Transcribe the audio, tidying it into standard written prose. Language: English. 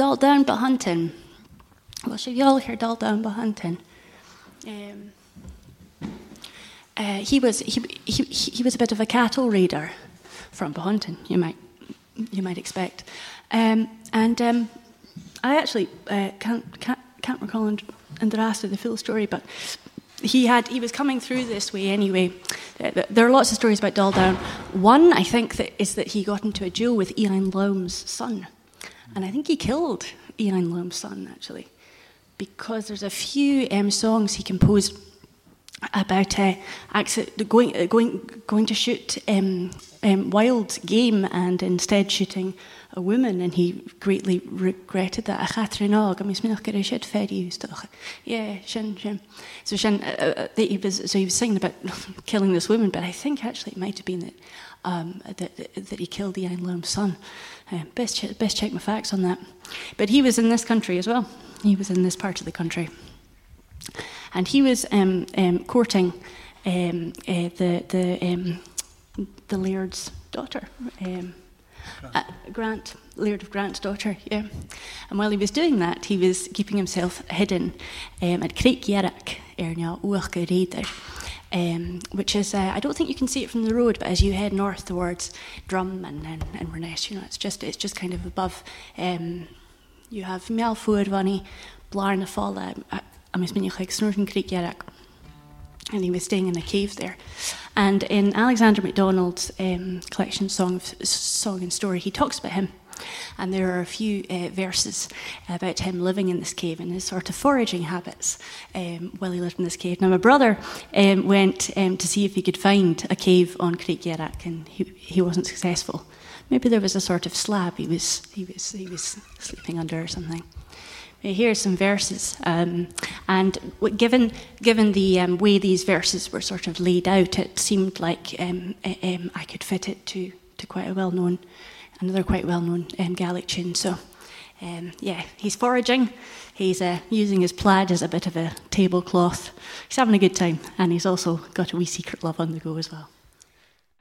Dal Down Bahunton. Well, should you all hear Dal Down Bahunton? He was a bit of a cattle raider from Bahunton, you might expect, and I actually can't recall in the rest of the full story, but he was coming through this way anyway. There are lots of stories about Dal Down. One, I think, is that he got into a duel with Ian Lom's son, and I think he killed Ian Lom's son actually, because there's a few songs he composed about going to shoot wild game and instead shooting a woman, and he greatly regretted that. So he was singing about killing this woman, but I think actually it might have been that he killed the Ian Lom's son. Best check my facts on that. But he was in this country as well. He was in this part of the country. And he was courting the Laird's daughter, Grant, Laird of Grant's daughter, yeah. And while he was doing that, he was keeping himself hidden at Craig Yerrick, Uachka Raider, which is, I don't think you can see it from the road, but as you head north towards Drum and Reness, it's just kind of above. You have Melford, Vanny, Blarna Falla, and he was staying in a cave there. And in Alexander MacDonald's collection Song and Story, he talks about him. And there are a few verses about him living in this cave and his sort of foraging habits while he lived in this cave. Now, my brother went to see if he could find a cave on Craig Yerrick, and he wasn't successful. Maybe there was a sort of slab he was sleeping under or something. Here are some verses, and given the way these verses were sort of laid out, it seemed like I could fit it to quite another quite well-known Gaelic tune. So, he's foraging, he's using his plaid as a bit of a tablecloth, he's having a good time, and he's also got a wee secret love on the go as well.